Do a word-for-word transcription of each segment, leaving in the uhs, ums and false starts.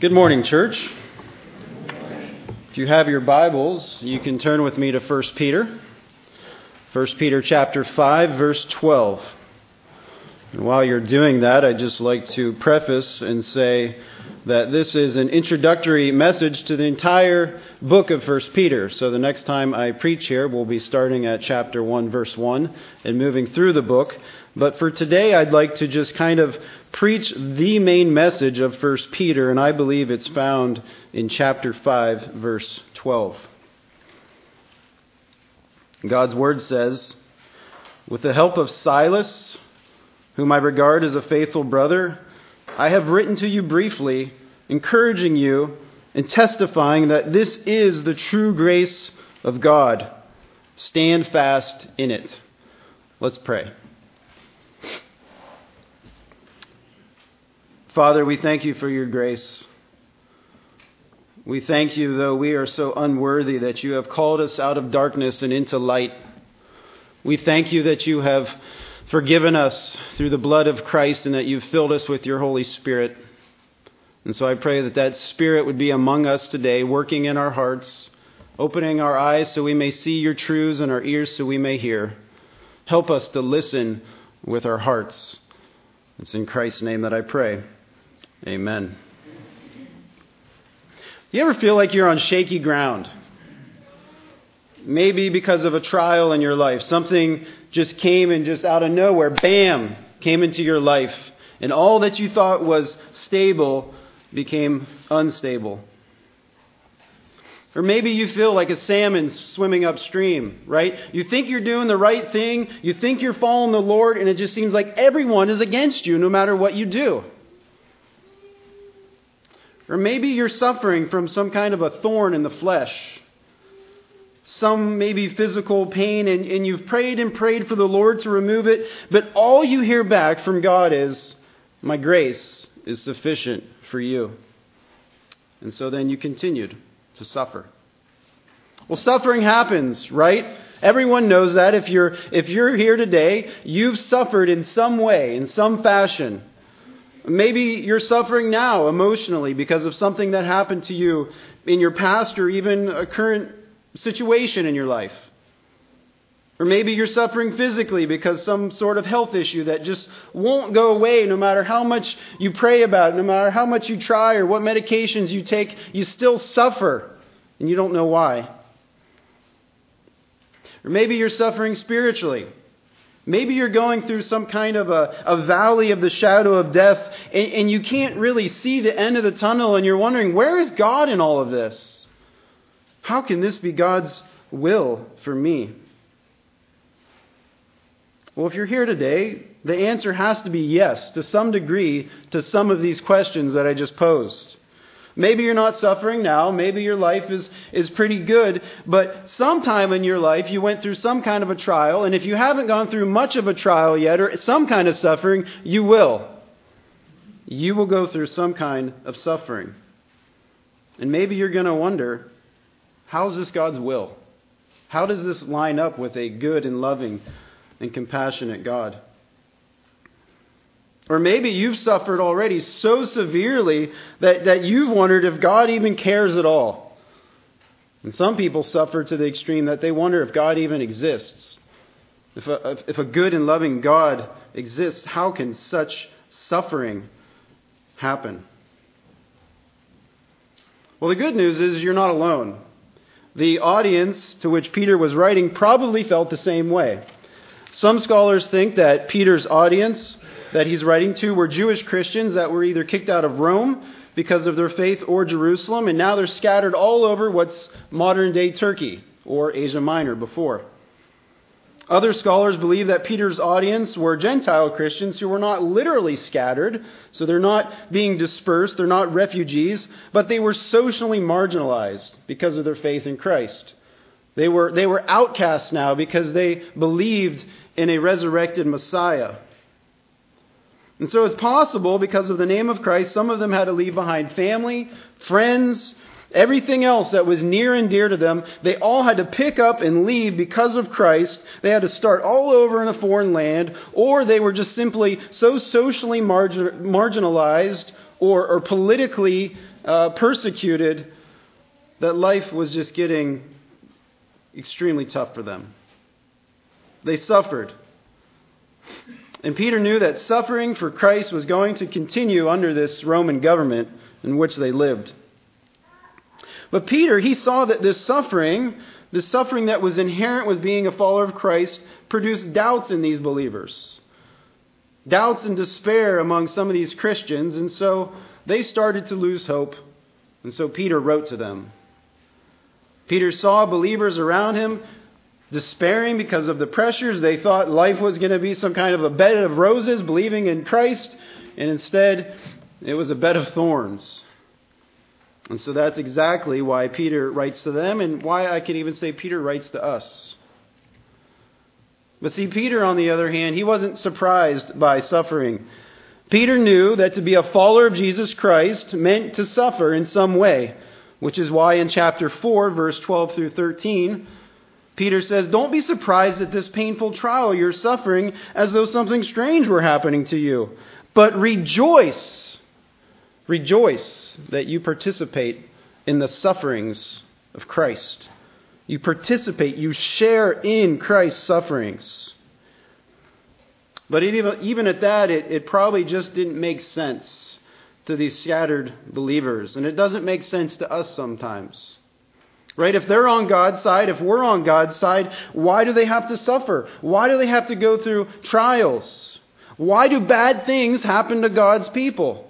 Good morning, church. If you have your Bibles, you can turn with me to First Peter. First Peter chapter five, verse twelve. And while you're doing that, I'd just like to preface and say that this is an introductory message to the entire book of First Peter. So the next time I preach here, we'll be starting at chapter one, verse one, and moving through the book. But for today, I'd like to just kind of preach the main message of First Peter, and I believe it's found in chapter five, verse twelve. God's word says, "With the help of Silas, whom I regard as a faithful brother, I have written to you briefly, encouraging you and testifying that this is the true grace of God. Stand fast in it." Let's pray. Father, we thank you for your grace. We thank you, though we are so unworthy, that you have called us out of darkness and into light. We thank you that you have forgiven us through the blood of Christ and that you've filled us with your Holy Spirit. And so I pray that that Spirit would be among us today, working in our hearts, opening our eyes so we may see your truths and our ears so we may hear. Help us to listen with our hearts. It's in Christ's name that I pray. Amen. Do you ever feel like you're on shaky ground? Maybe because of a trial in your life. Something just came and just out of nowhere, bam, came into your life. And all that you thought was stable became unstable. Or maybe you feel like a salmon swimming upstream, right? You think you're doing the right thing. You think you're following the Lord, and it just seems like everyone is against you no matter what you do. Or maybe you're suffering from some kind of a thorn in the flesh. Some maybe physical pain, and, and you've prayed and prayed for the Lord to remove it, but all you hear back from God is, "My grace is sufficient for you." And so then you continued to suffer. Well, suffering happens, right? Everyone knows that. If you're if you're here today, you've suffered in some way, in some fashion. Maybe you're suffering now emotionally because of something that happened to you in your past or even a current situation in your life. Or maybe you're suffering physically because some sort of health issue that just won't go away no matter how much you pray about it, no matter how much you try or what medications you take, you still suffer and you don't know why. Or maybe you're suffering spiritually. Maybe you're going through some kind of a, a valley of the shadow of death and, and you can't really see the end of the tunnel and you're wondering, where is God in all of this? How can this be God's will for me? Well, if you're here today, the answer has to be yes, to some degree, to some of these questions that I just posed. Maybe you're not suffering now. Maybe your life is, is pretty good. But sometime in your life, you went through some kind of a trial. And if you haven't gone through much of a trial yet, or some kind of suffering, you will. You will go through some kind of suffering. And maybe you're going to wonder, how is this God's will? How does this line up with a good and loving and compassionate God? Or maybe you've suffered already so severely that, that you've wondered if God even cares at all. And some people suffer to the extreme that they wonder if God even exists. If a, if a good and loving God exists, how can such suffering happen? Well, the good news is you're not alone. The audience to which Peter was writing probably felt the same way. Some scholars think that Peter's audience that he's writing to were Jewish Christians that were either kicked out of Rome because of their faith or Jerusalem, and now they're scattered all over what's modern-day Turkey or Asia Minor before. Other scholars believe that Peter's audience were Gentile Christians who were not literally scattered, so they're not being dispersed, they're not refugees, but they were socially marginalized because of their faith in Christ. They were, they were outcasts now because they believed in a resurrected Messiah. And so it's possible, because of the name of Christ, some of them had to leave behind family, friends, everything else that was near and dear to them. They all had to pick up and leave because of Christ. They had to start all over in a foreign land, or they were just simply so socially margin- marginalized or, or politically uh, persecuted, that life was just getting extremely tough for them. They suffered. And Peter knew that suffering for Christ was going to continue under this Roman government in which they lived. But Peter, he saw that this suffering, the suffering that was inherent with being a follower of Christ, produced doubts in these believers. Doubts and despair among some of these Christians. And so they started to lose hope. And so Peter wrote to them. Peter saw believers around him despairing because of the pressures. They thought life was going to be some kind of a bed of roses, believing in Christ. And instead, it was a bed of thorns. And so that's exactly why Peter writes to them, and why I can even say Peter writes to us. But see, Peter, on the other hand, he wasn't surprised by suffering. Peter knew that to be a follower of Jesus Christ meant to suffer in some way, which is why in chapter four, verse twelve through thirteen, Peter says, "Don't be surprised at this painful trial you're suffering as though something strange were happening to you. But rejoice, rejoice that you participate in the sufferings of Christ." You participate, you share in Christ's sufferings. But it, even, even at that, it, it probably just didn't make sense to these scattered believers. And it doesn't make sense to us sometimes. Right? If they're on God's side, if we're on God's side, why do they have to suffer? Why do they have to go through trials? Why do bad things happen to God's people?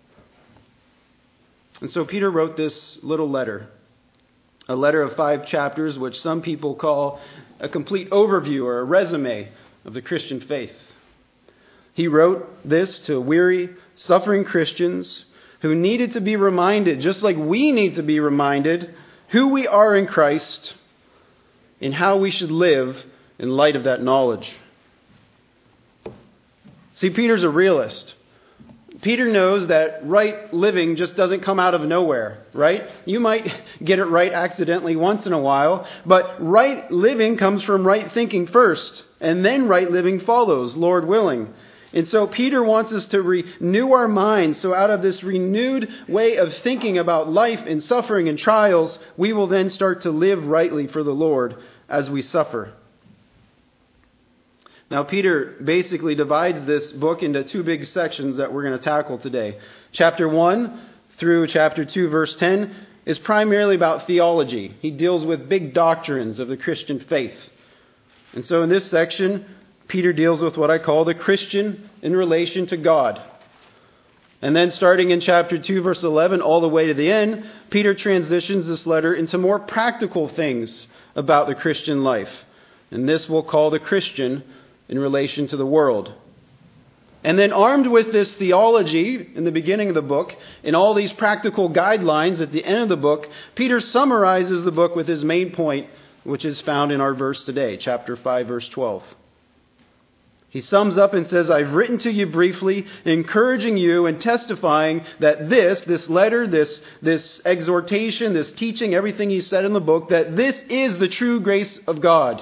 And so Peter wrote this little letter. A letter of five chapters, which some people call a complete overview or a resume of the Christian faith. He wrote this to weary, suffering Christians who needed to be reminded, just like we need to be reminded, who we are in Christ and how we should live in light of that knowledge. See, Peter's a realist. Peter knows that right living just doesn't come out of nowhere, right? You might get it right accidentally once in a while, but right living comes from right thinking first, and then right living follows, Lord willing. And so Peter wants us to renew our minds, so out of this renewed way of thinking about life and suffering and trials, we will then start to live rightly for the Lord as we suffer. Now, Peter basically divides this book into two big sections that we're going to tackle today. Chapter one through chapter two, verse ten, is primarily about theology. He deals with big doctrines of the Christian faith. And so in this section, Peter deals with what I call the Christian in relation to God. And then starting in chapter two, verse eleven, all the way to the end, Peter transitions this letter into more practical things about the Christian life. And this we'll call the Christian in relation to the world. And then armed with this theology in the beginning of the book and all these practical guidelines at the end of the book, Peter summarizes the book with his main point, which is found in our verse today, chapter five, verse twelve. He sums up and says, "I've written to you briefly, encouraging you and testifying that this, this letter, this, this exhortation, this teaching, everything he said in the book, that this is the true grace of God."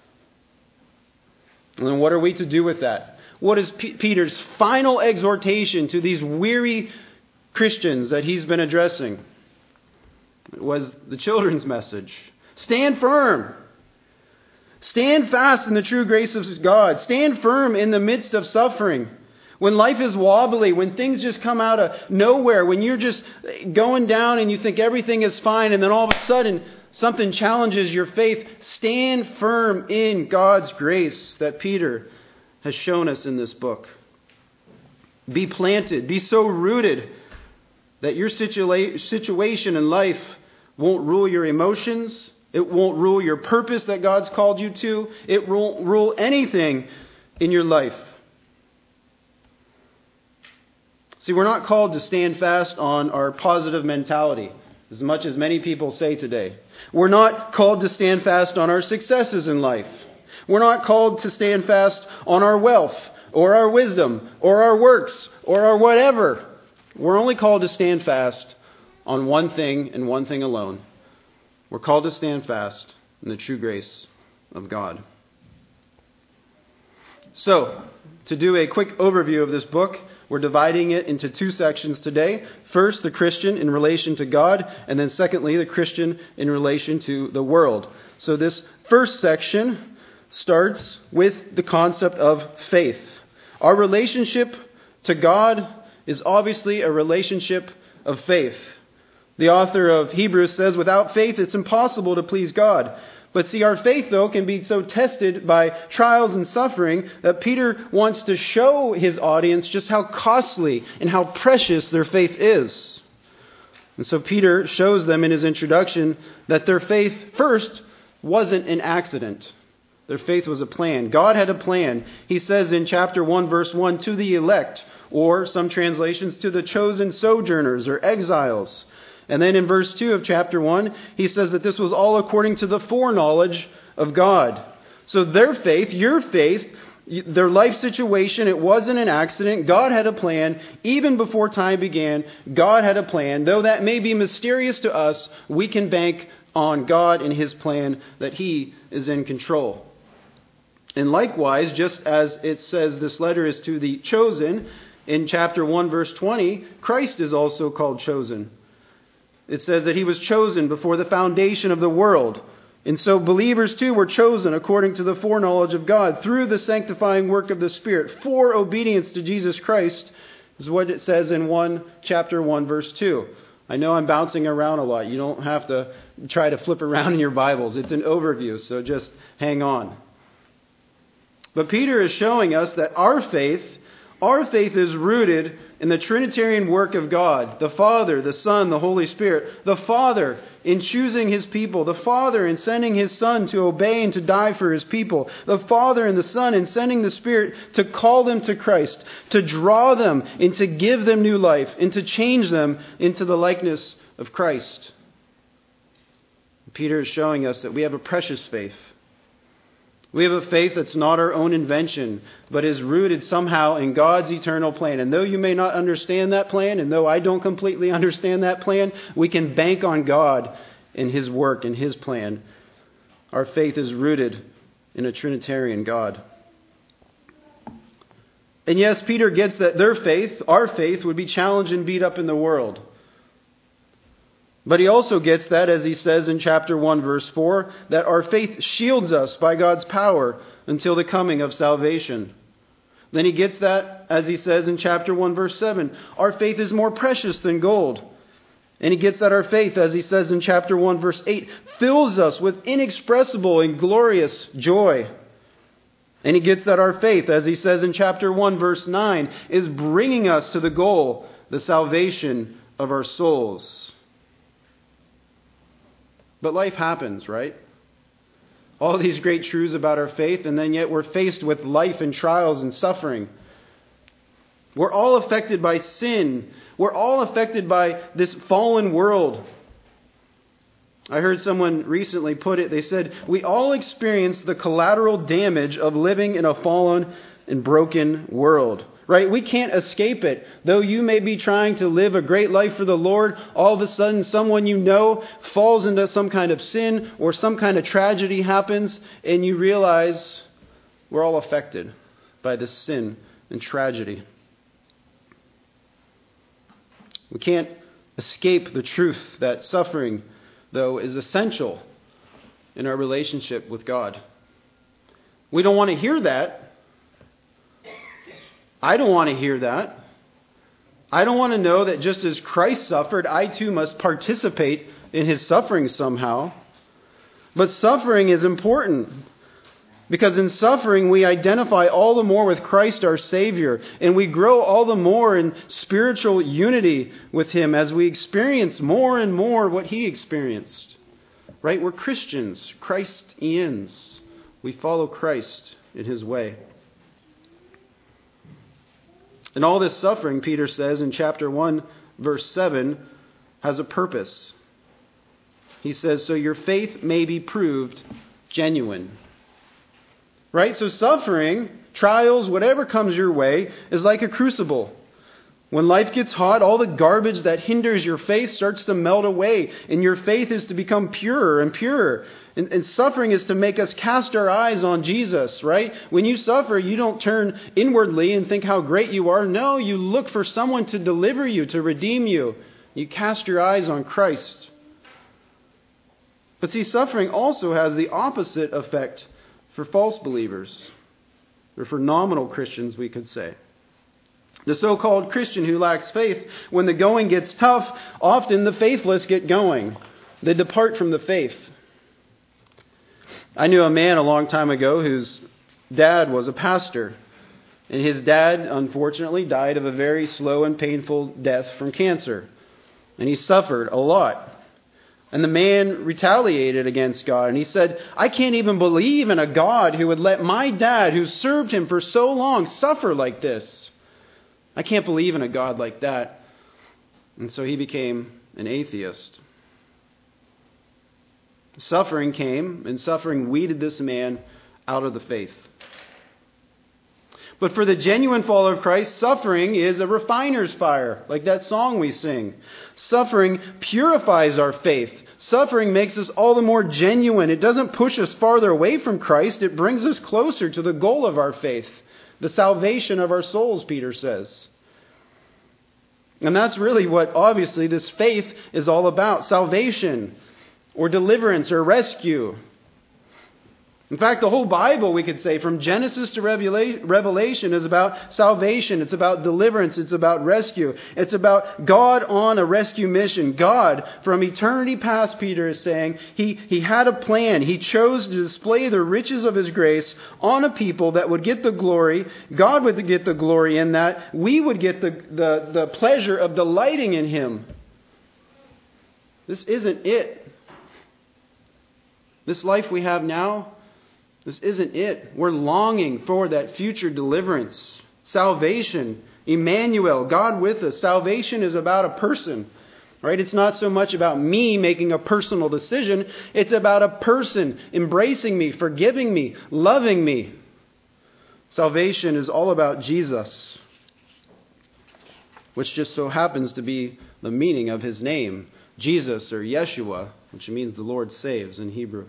And then what are we to do with that? What is P- Peter's final exhortation to these weary Christians that he's been addressing? It was the children's message. Stand firm. Stand fast in the true grace of God. Stand firm in the midst of suffering. When life is wobbly, when things just come out of nowhere, when you're just going down and you think everything is fine, and then all of a sudden something challenges your faith, stand firm in God's grace that Peter has shown us in this book. Be planted, be so rooted that your situa- situation in life won't rule your emotions. It won't rule your purpose that God's called you to. It won't rule anything in your life. See, we're not called to stand fast on our positive mentality, as much as many people say today. We're not called to stand fast on our successes in life. We're not called to stand fast on our wealth or our wisdom or our works or our whatever. We're only called to stand fast on one thing and one thing alone. We're called to stand fast in the true grace of God. So, to do a quick overview of this book, We're dividing it into two sections today. First, the Christian in relation to God, and then secondly, the Christian in relation to the world. So this first section starts with the concept of faith. Our relationship to God is obviously a relationship of faith. The author of Hebrews says, without faith it's impossible to please God. But see, our faith, though, can be so tested by trials and suffering that Peter wants to show his audience just how costly and how precious their faith is. And so Peter shows them in his introduction that their faith, first, wasn't an accident. Their faith was a plan. God had a plan. He says in chapter one, verse one, to the elect, or some translations, to the chosen sojourners or exiles. And then in verse two of chapter one, he says that this was all according to the foreknowledge of God. So their faith, your faith, their life situation, it wasn't an accident. God had a plan. Even before time began, God had a plan. Though that may be mysterious to us, we can bank on God and His plan that He is in control. And likewise, just as it says this letter is to the chosen, in chapter one, verse twenty, Christ is also called chosen. It says that He was chosen before the foundation of the world. And so believers too were chosen according to the foreknowledge of God through the sanctifying work of the Spirit for obedience to Jesus Christ, is what it says in one chapter one, verse two. I know I'm bouncing around a lot. You don't have to try to flip around in your Bibles. It's an overview, so just hang on. But Peter is showing us that our faith, our faith is rooted in the Trinitarian work of God, the Father, the Son, the Holy Spirit. The Father in choosing His people. The Father in sending His Son to obey and to die for His people. The Father and the Son in sending the Spirit to call them to Christ, to draw them and to give them new life, and to change them into the likeness of Christ. Peter is showing us that we have a precious faith. We have a faith that's not our own invention, but is rooted somehow in God's eternal plan. And though you may not understand that plan, and though I don't completely understand that plan, we can bank on God and His work and His plan. Our faith is rooted in a Trinitarian God. And yes, Peter gets that their faith, our faith, would be challenged and beat up in the world. But he also gets that, as he says in chapter one, verse four, that our faith shields us by God's power until the coming of salvation. Then he gets that, as he says in chapter one, verse seven, our faith is more precious than gold. And he gets that our faith, as he says in chapter one, verse eight, fills us with inexpressible and glorious joy. And he gets that our faith, as he says in chapter one, verse nine, is bringing us to the goal, the salvation of our souls. But life happens, right? All these great truths about our faith, and then yet we're faced with life and trials and suffering. We're all affected by sin. We're all affected by this fallen world. I heard someone recently put it, they said, we all experience the collateral damage of living in a fallen and broken world. Right? We can't escape it. Though you may be trying to live a great life for the Lord, all of a sudden someone you know falls into some kind of sin or some kind of tragedy happens, and you realize we're all affected by this sin and tragedy. We can't escape the truth that suffering, though, is essential in our relationship with God. We don't want to hear that. I don't want to hear that. I don't want to know that just as Christ suffered, I too must participate in His suffering somehow. But suffering is important, because in suffering we identify all the more with Christ our Savior, and we grow all the more in spiritual unity with Him as we experience more and more what He experienced. Right? We're Christians, Christians. We follow Christ in His way. And all this suffering, Peter says in chapter one, verse seven, has a purpose. He says, so your faith may be proved genuine. Right? So suffering, trials, whatever comes your way, is like a crucible. When life gets hot, all the garbage that hinders your faith starts to melt away, and your faith is to become purer and purer. And, and suffering is to make us cast our eyes on Jesus, right? When you suffer, you don't turn inwardly and think how great you are. No, you look for someone to deliver you, to redeem you. You cast your eyes on Christ. But see, suffering also has the opposite effect for false believers, or for nominal Christians, we could say. The so-called Christian who lacks faith, when the going gets tough, often the faithless get going. They depart from the faith. I knew a man a long time ago whose dad was a pastor. And his dad, unfortunately, died of a very slow and painful death from cancer. And he suffered a lot. And the man retaliated against God. And he said, I can't even believe in a God who would let my dad, who served him for so long, suffer like this. I can't believe in a God like that. And so he became an atheist. Suffering came, and suffering weeded this man out of the faith. But for the genuine follower of Christ, suffering is a refiner's fire, like that song we sing. Suffering purifies our faith. Suffering makes us all the more genuine. It doesn't push us farther away from Christ. It brings us closer to the goal of our faith. The salvation of our souls, Peter says. And that's really what, obviously, this faith is all about. Salvation, or deliverance, or rescue. In fact, the whole Bible, we could say, from Genesis to Revelation, is about salvation. It's about deliverance. It's about rescue. It's about God on a rescue mission. God, from eternity past, Peter is saying, he, he had a plan. He chose to display the riches of His grace on a people that would get the glory. God would get the glory in that. We would get the, the, the pleasure of delighting in Him. This isn't it. This life we have now, this isn't it. We're longing for that future deliverance. Salvation. Emmanuel, God with us. Salvation is about a person. Right? It's not so much about me making a personal decision. It's about a person embracing me, forgiving me, loving me. Salvation is all about Jesus, which just so happens to be the meaning of His name. Jesus, or Yeshua, which means the Lord saves in Hebrew.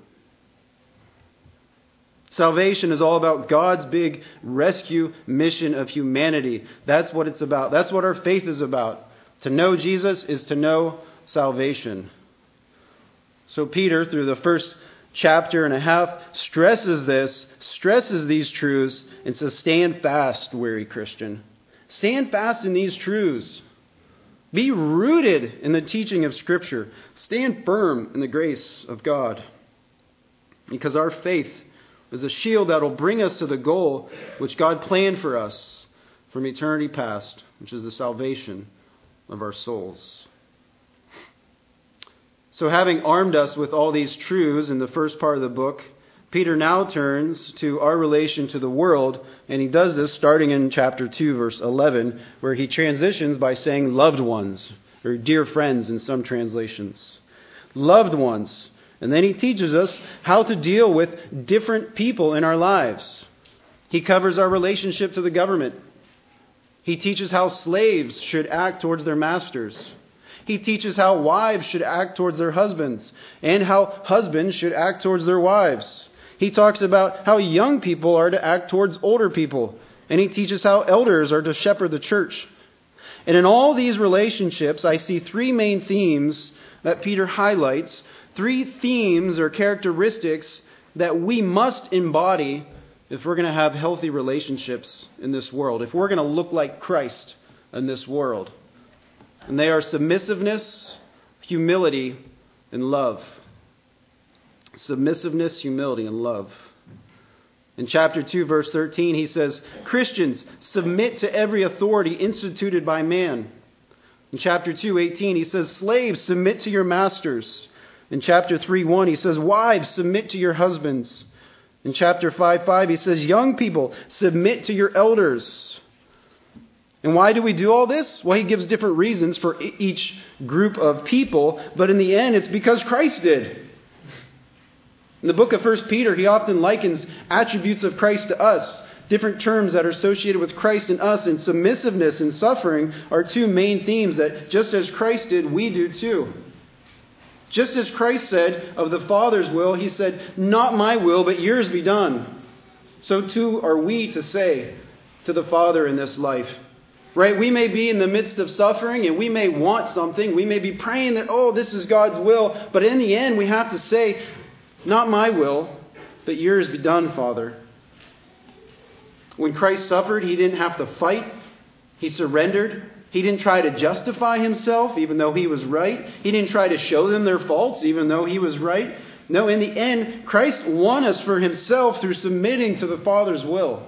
Salvation is all about God's big rescue mission of humanity. That's what it's about. That's what our faith is about. To know Jesus is to know salvation. So Peter, through the first chapter and a half, stresses this, stresses these truths, and says, stand fast, weary Christian. Stand fast in these truths. Be rooted in the teaching of Scripture. Stand firm in the grace of God. Because our faith is a shield that will bring us to the goal which God planned for us from eternity past, which is the salvation of our souls. So having armed us with all these truths in the first part of the book, Peter now turns to our relation to the world, and he does this starting in chapter two, verse eleven, where he transitions by saying loved ones, or dear friends in some translations. Loved ones. And then he teaches us how to deal with different people in our lives. He covers our relationship to the government. He teaches how slaves should act towards their masters. He teaches how wives should act towards their husbands, and how husbands should act towards their wives. He talks about how young people are to act towards older people. And he teaches how elders are to shepherd the church. And in all these relationships, I see three main themes that Peter highlights. Three themes or characteristics that we must embody if we're going to have healthy relationships in this world. If we're going to look like Christ in this world. And they are submissiveness, humility, and love. Submissiveness, humility, and love. In chapter two, verse thirteen, he says, Christians, submit to every authority instituted by man. In chapter two, eighteen, he says, slaves, submit to your masters. In chapter three, one, he says, wives, submit to your husbands. In chapter five, five, he says, young people, submit to your elders. And why do we do all this? Well, he gives different reasons for each group of people, but in the end, it's because Christ did. In the book of First Peter, he often likens attributes of Christ to us. different terms that are associated with Christ and us, and submissiveness and suffering are two main themes that just as Christ did, we do too. Just as Christ said of the Father's will, he said, "Not my will, but yours be done." So too are we to say to the Father in this life. Right? We may be in the midst of suffering and we may want something. We may be praying that, oh, this is God's will. But in the end, we have to say, "Not my will, but yours be done, Father." When Christ suffered, he didn't have to fight. He surrendered. He didn't try to justify himself, even though he was right. He didn't try to show them their faults, even though he was right. No, in the end, Christ won us for himself through submitting to the Father's will.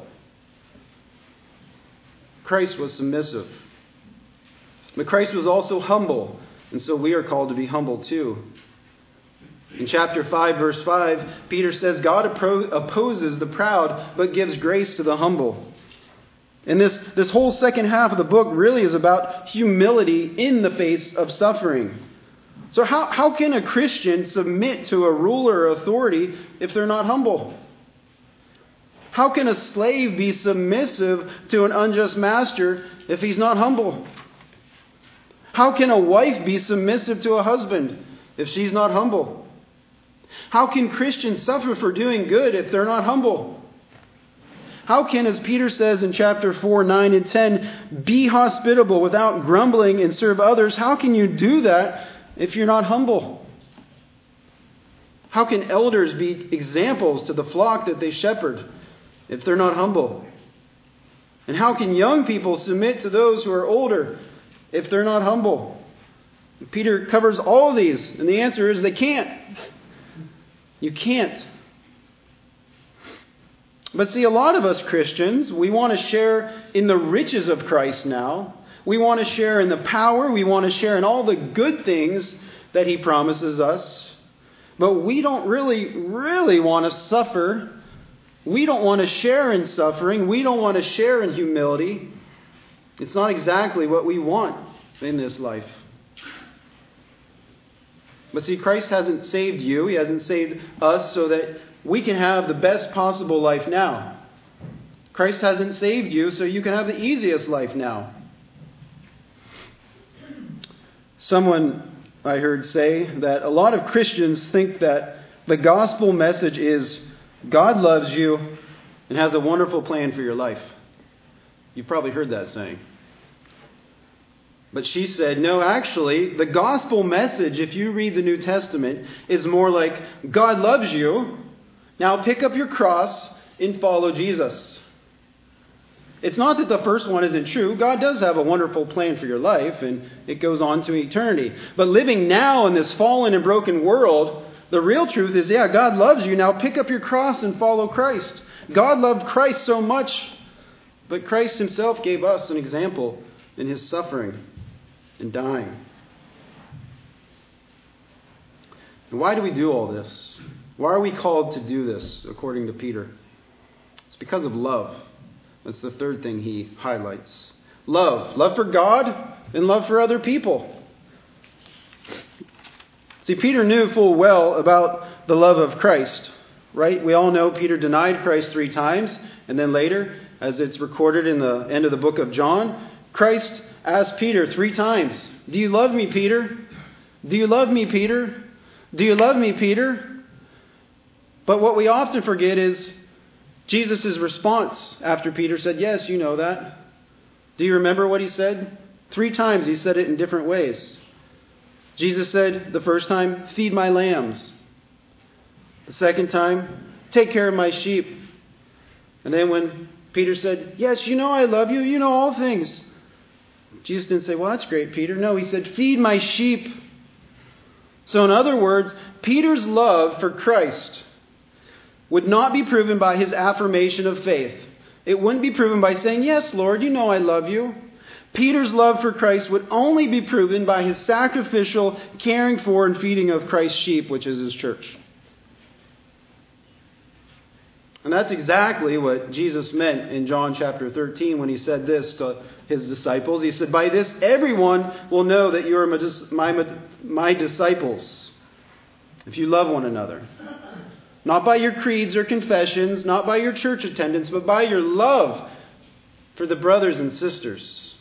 Christ was submissive. But Christ was also humble, and so we are called to be humble too. In chapter five, verse five, Peter says, God appro- opposes the proud, but gives grace to the humble. And this, this whole second half of the book really is about humility in the face of suffering. So how, how can a Christian submit to a ruler or authority if they're not humble? How can a slave be submissive to an unjust master if he's not humble? How can a wife be submissive to a husband if she's not humble? How can Christians suffer for doing good if they're not humble? How can, as Peter says in chapter four, nine, and ten, be hospitable without grumbling and serve others? How can you do that if you're not humble? How can elders be examples to the flock that they shepherd if they're not humble? And how can young people submit to those who are older if they're not humble? Peter covers all of these, and the answer is they can't. You can't. But see, a lot of us Christians, we want to share in the riches of Christ now. We want to share in the power. We want to share in all the good things that he promises us. But we don't really, really want to suffer. We don't want to share in suffering. We don't want to share in humility. It's not exactly what we want in this life. But see, Christ hasn't saved you. He hasn't saved us so that we can have the best possible life now. Christ hasn't saved you so you can have the easiest life now. Someone I heard say that a lot of Christians think that the gospel message is God loves you and has a wonderful plan for your life. You've probably heard that saying. But she said, no, actually, the gospel message, if you read the New Testament, is more like God loves you. Now pick up your cross and follow Jesus. It's not that the first one isn't true. God does have a wonderful plan for your life, and it goes on to eternity. But living now in this fallen and broken world, the real truth is, yeah, God loves you. Now pick up your cross and follow Christ. God loved Christ so much, but Christ himself gave us an example in his suffering and dying. And why do we do all this? Why are we called to do this, according to Peter? It's because of love. That's the third thing he highlights. Love. Love for God and love for other people. See, Peter knew full well about the love of Christ, right? We all know Peter denied Christ three times. And then later, as it's recorded in the end of the book of John, Christ asked Peter three times, do you love me, Peter? Do you love me, Peter? Do you love me, Peter? But what we often forget is Jesus' response after Peter said, yes, you know that. Do you remember what he said? Three times he said it in different ways. Jesus said the first time, feed my lambs. The second time, take care of my sheep. And then when Peter said, yes, you know I love you, you know all things. Jesus didn't say, well, that's great, Peter. No, he said, feed my sheep. So in other words, Peter's love for Christ would not be proven by his affirmation of faith. It wouldn't be proven by saying, yes, Lord, you know I love you. Peter's love for Christ would only be proven by his sacrificial caring for and feeding of Christ's sheep, which is his church. And that's exactly what Jesus meant in John chapter thirteen when he said this to his disciples. He said, by this everyone will know that you are my, my, my disciples, if you love one another. Not by your creeds or confessions, not by your church attendance, but by your love for the brothers and sisters.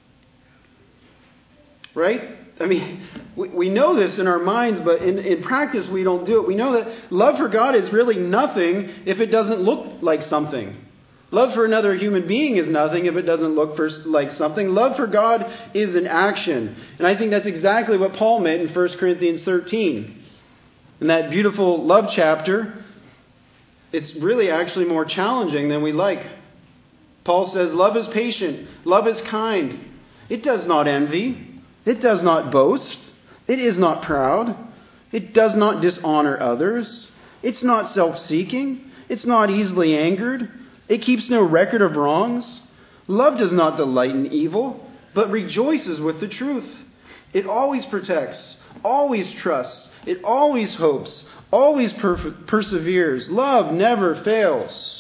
Right? I mean, we, we know this in our minds, but in, in practice we don't do it. We know that love for God is really nothing if it doesn't look like something. Love for another human being is nothing if it doesn't look for, like something. Love for God is an action. And I think that's exactly what Paul meant in First Corinthians thirteen. In that beautiful love chapter, it's really actually more challenging than we like. Paul says, love is patient. Love is kind. It does not envy. It does not boast. It is not proud. It does not dishonor others. It's not self-seeking. It's not easily angered. It keeps no record of wrongs. Love does not delight in evil, but rejoices with the truth. It always protects, always trusts. It always hopes, always per- perseveres. Love never fails.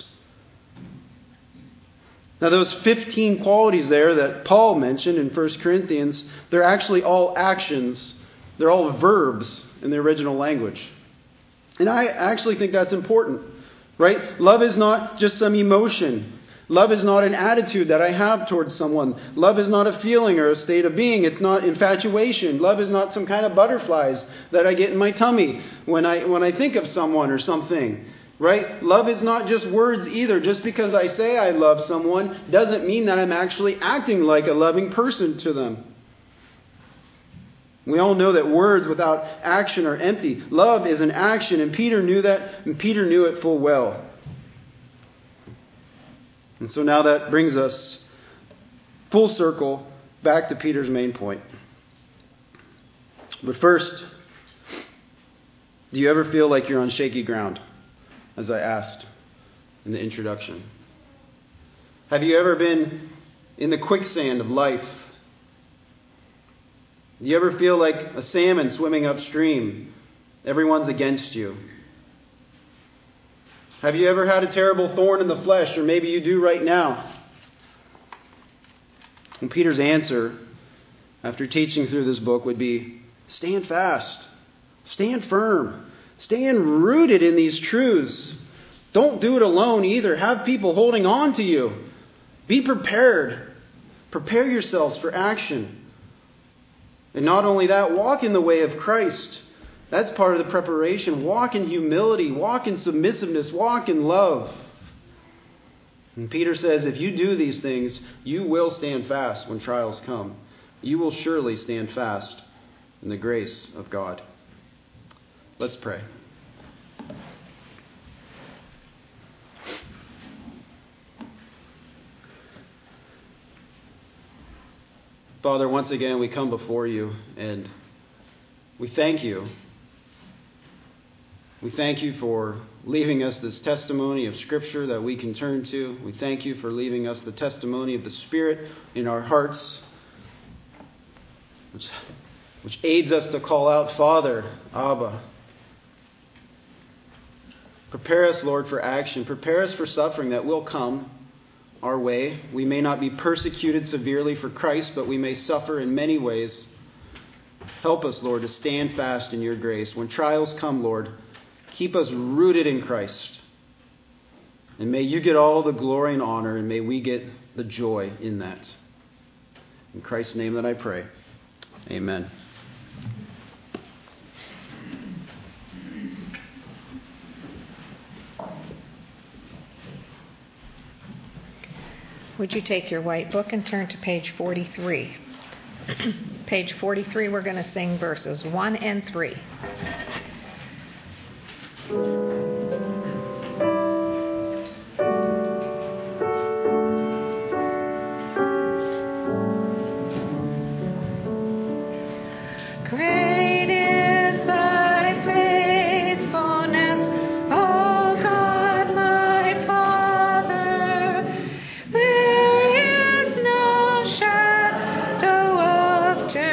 Now those fifteen qualities there that Paul mentioned in First Corinthians, they're actually all actions. They're all verbs in the original language. And I actually think that's important, right? Love is not just some emotion. Love is not an attitude that I have towards someone. Love is not a feeling or a state of being. It's not infatuation. Love is not some kind of butterflies that I get in my tummy when I when I think of someone or something. Right? Love is not just words either. Just because I say I love someone doesn't mean that I'm actually acting like a loving person to them. We all know that words without action are empty. Love is an action, and Peter knew that, and Peter knew it full well. And so now that brings us full circle back to Peter's main point. But first, do you ever feel like you're on shaky ground, as I asked in the introduction? Have you ever been in the quicksand of life? Do you ever feel like a salmon swimming upstream? Everyone's against you. Have you ever had a terrible thorn in the flesh, or maybe you do right now? And Peter's answer, after teaching through this book, would be, stand fast, stand firm, stand rooted in these truths. Don't do it alone either. Have people holding on to you. Be prepared. Prepare yourselves for action. And not only that, walk in the way of Christ. That's part of the preparation. Walk in humility. Walk in submissiveness. Walk in love. And Peter says, if you do these things, you will stand fast when trials come. You will surely stand fast in the grace of God. Let's pray. Father, once again we come before you and we thank you. We thank you for leaving us this testimony of Scripture that we can turn to. We thank you for leaving us the testimony of the Spirit in our hearts, which, which aids us to call out, Father, Abba. Prepare us, Lord, for action. Prepare us for suffering that will come our way. We may not be persecuted severely for Christ, but we may suffer in many ways. Help us, Lord, to stand fast in your grace. When trials come, Lord, keep us rooted in Christ. And may you get all the glory and honor, and may we get the joy in that. In Christ's name that I pray. Amen. Would you take your white book and turn to page forty-three? Page forty-three, we're going to sing verses one and three.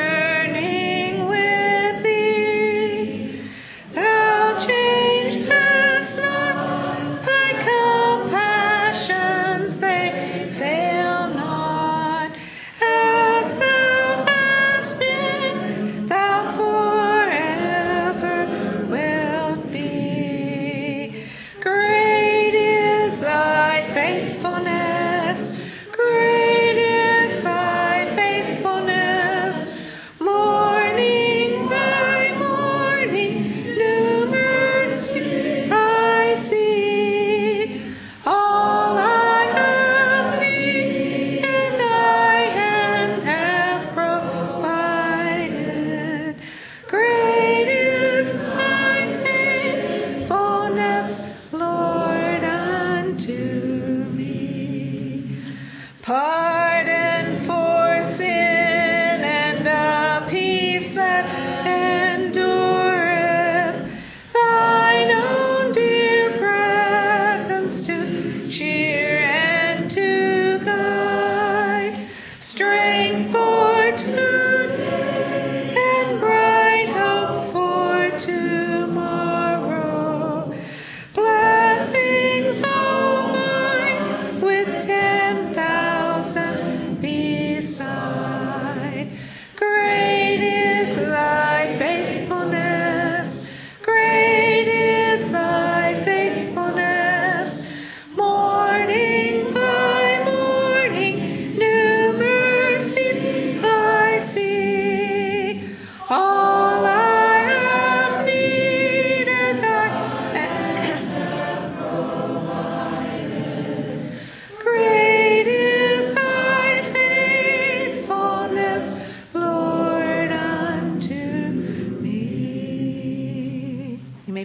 Turning with thee, thou change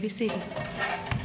be seated.